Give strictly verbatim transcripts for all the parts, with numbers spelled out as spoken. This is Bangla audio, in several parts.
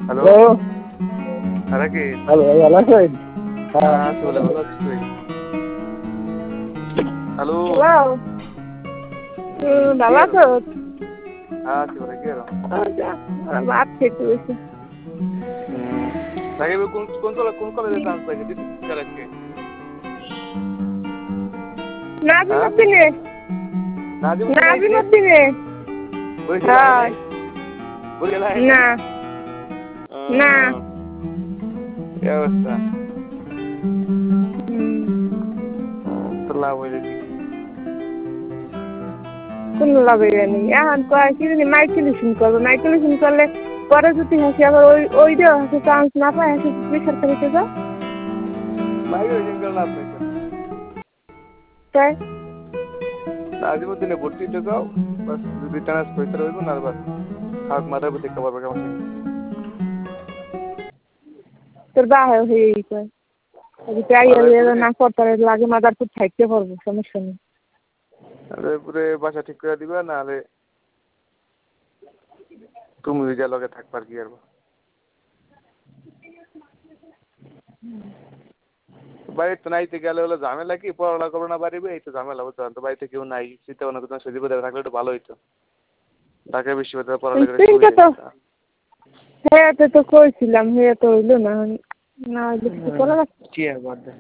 হ্যালো হ্যালো আরে কি হ্যালো ভালো আছেন? হ্যাঁ হ্যাঁ চলে ভালো আছিস তুই হ্যালো হ্যালো কি ভালো এর আছো? হ্যাঁ আছি বলে কি এর ভাত খেতে বসে সাকিব কোন কোন কোন কলেজে চান্স পাইছে দিতে আজকে হ্যাঁ নাজিমুদ্দিনে নাজিমুদ্দিন আইছে নাজিমুদ্দিনে ওই যে লাগে হ্যাঁ নাই বলে গেল হয় নাই না না এই অবস্থা তো লাভ হইলে কোন লাভে নেই এখন কয় কি জানি মাইকেলেশন করবো মাইকেলেশন করলে পরে যদি হাসি আবার ওই ওই দিয়ে হাসি চান্স না পায় হাসি বেসরকারিতে যাও মাইগ্রেশন করে লাভ নাই তাই নাজিমুদ্দিনে ভর্তি হতে যাও বাস যদি চান্স পয়সা রইব না বাস হাত মাথার উপর দেখতে পারবে কেমন তোর বাহে হয়ে কয় চাই না করতে লাগে মাদারপুর থাকতে পারবো সমস্যা নেই আরে পুরে বাসা ঠিক করে দিবা নাহলে তুমি যা লগে থাকবার কি আর বাড়িতে নাইতে গেলে হলো ঝামেলা কি পড়াশোনা করবো না বাড়িবে এই তো ঝামেলা বুঝতে তো বাড়িতে কেউ নাই চিন্তা ভাবনা করতে সজিব থাকলে একটু ভালো হইতো ঢাকা বিশ্ববিদ্যালয়ে পড়ালেখা হ্যাঁ তো তো কইছিলাম হ্যাঁ তো হইলো না না হইলে কিছু করা কি আর বাদ দে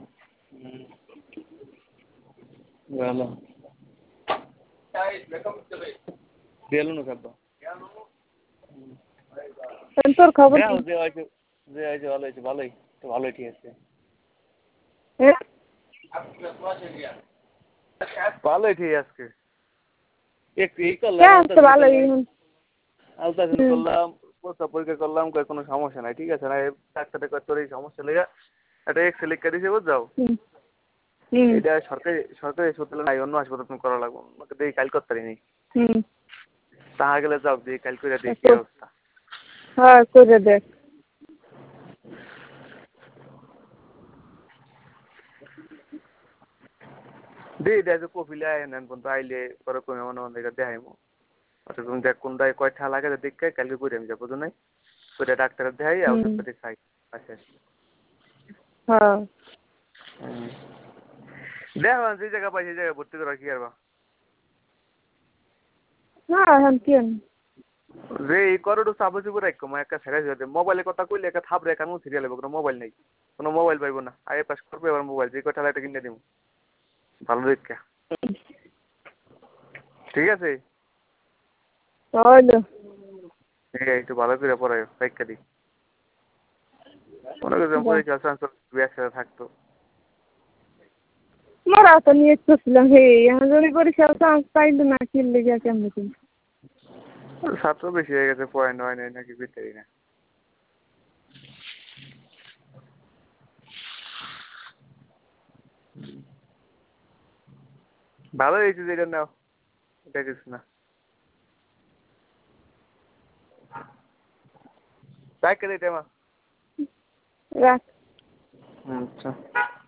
ভালো দিলু না সব তোর খবর কি যে আছে যে আছে ভালো আছে ভালোই তো ভালোই ঠিক আছে হ্যাঁ ভালোই ঠিক আজকে এক এই হ্যাঁ তো ভালোই আলতা করলাম পরীক্ষা পরীক্ষা করলাম কোনো সমস্যা নাই ঠিক আছে না ডাক্তারে কয় তোর এই সমস্যা লেগে একটা এক্স রে লিখে দিয়েছে বুঝছো এটা সরকারি সরকারি হাসপাতালে নাই অন্য হাসপাতালে তুমি করা লাগবে আমাকে দেখি কাল করতে পারিনি তাহা গেলে যাও দিয়ে কাল করে দেখি অবস্থা হ্যাঁ করে দেখ দিয়ে দেয় কপিলে আয় নেন কিন্তু আইলে পরে কমে মনে মনে দেখাইমো আচ্ছা তুমি দেখ কোনটায় কয়টা লাগে দেখে কালকে করে আমি যাবো নাই করে ডাক্তারের দেখাই ওষুধ পাতি খাই আচ্ছা হ্যাঁ দেখো যে জায়গা পাই সেই জায়গায় ভর্তি করা কি আর না এখন কি যে এই করোটো চাপে চুপে রাখো মা একটা ছেড়ে যাবে মোবাইলে কথা কইলে একটা থাপ রেখা কোনো সিরিয়াল হবে কোনো মোবাইল নেই কোনো মোবাইল পাইবো না আগে পাস করবে এবার মোবাইল যে কটা লাইটে কিনে দিব ভালো দেখে ঠিক আছে তাহলে ঠিক আছে একটু ভালো করে পড়ায় পরীক্ষা দিই মনে করছিলাম পরীক্ষা চান্স একসাথে থাকতো মোরা তো নিয়ে করছিলাম হে এখন যদি পরীক্ষা চান্স পাইলো না কিনলে গিয়া কেমন কিনবো ছাত্র বেশি হয়ে গেছে পয়েন্ট হয় নাই নাকি বিতাই না ভালো হয়েছে যেটা নাও এটা কিছু না তাই কে দিতে মা রাখ আচ্ছা